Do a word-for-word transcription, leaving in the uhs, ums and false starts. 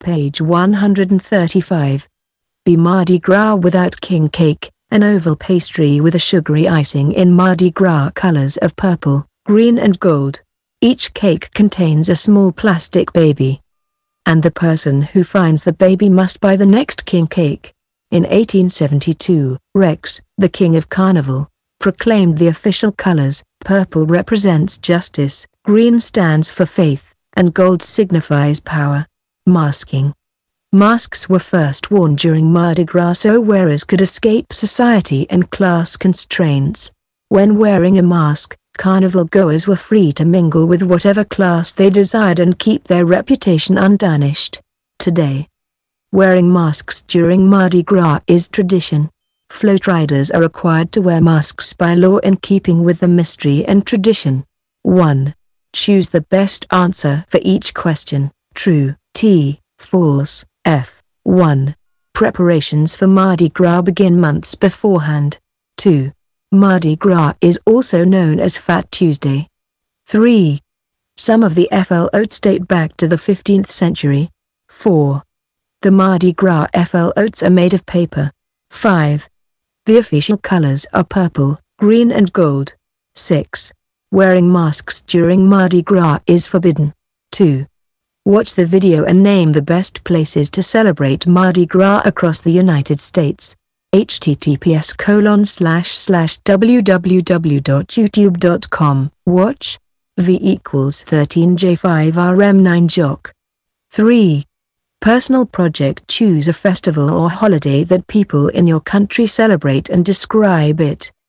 Page one hundred thirty-five. B. Mardi Gras without king cake, an oval pastry with a sugary icing in Mardi Gras colors of purple, green and gold. Each cake contains a small plastic baby, and the person who finds the baby must buy the next king cake. In eighteen seventy-two, Rex, the king of Carnival, proclaimed the official colors. Purple represents justice, green stands for faith, and gold signifies power. Masking. Masks were first worn during Mardi Gras so wearers could escape society and class constraints. When wearing a mask, carnival goers were free to mingle with whatever class they desired and keep their reputation untarnished. Today, wearing masks during Mardi Gras is tradition. Float riders are required to wear masks by law in keeping with the mystery and tradition. one. Choose the best answer for each question. True, T, false, F. one. Preparations for Mardi Gras begin months beforehand. two. Mardi Gras is also known as Fat Tuesday. three. Some of the floats date back to the fifteenth century. four. The Mardi Gras floats are made of paper. five. The official colors are purple, green and gold. six. Wearing masks during Mardi Gras is forbidden. two. Watch the video and name the best places to celebrate Mardi Gras across the United States. https colon slash slash www.youtube.com. Watch. V equals thirteen J five R M nine Jock. three. Personal project. Choose a festival or holiday that people in your country celebrate and describe it.